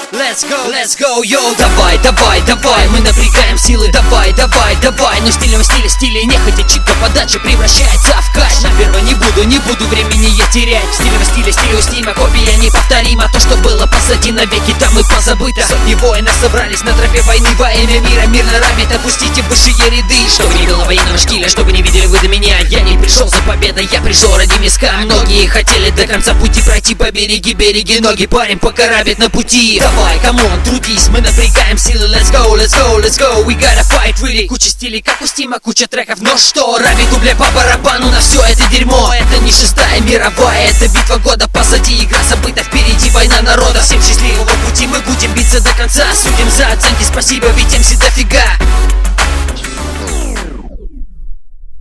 let's go, йоу. Давай, давай, давай, мы напрягаем силы. Давай, давай, давай, но стилем в стиле нехотя, читка подача превращается в кайф. Наперво не буду времени я терять. Стилем в стиле устима, копия неповторима. То, что было позади навеки, там и позабыто. Сотни воинов собрались на тропе войны во имя мира. Мир на раме, опустите в высшие ряды. Чтобы не было военного штиля, чтобы не видели вы до меня. Я не пришел за победой, я пришел ради миска. Многие хотели до конца пути пройти по береги ноги. Парень покарабит на пути. Давай, камон, трудись, мы напрягаем силы. Let's go, let's go, let's go, we gotta fight really. Куча стилей, как у Стима, куча треков. Но что, раби дубля по барабану на все это дерьмо. Это не шестая мировая, это битва года позади. Игра забыта, впереди война народа. Всем счастливого пути, мы будем биться до конца. Судим за оценки, спасибо, ведь MC дофига.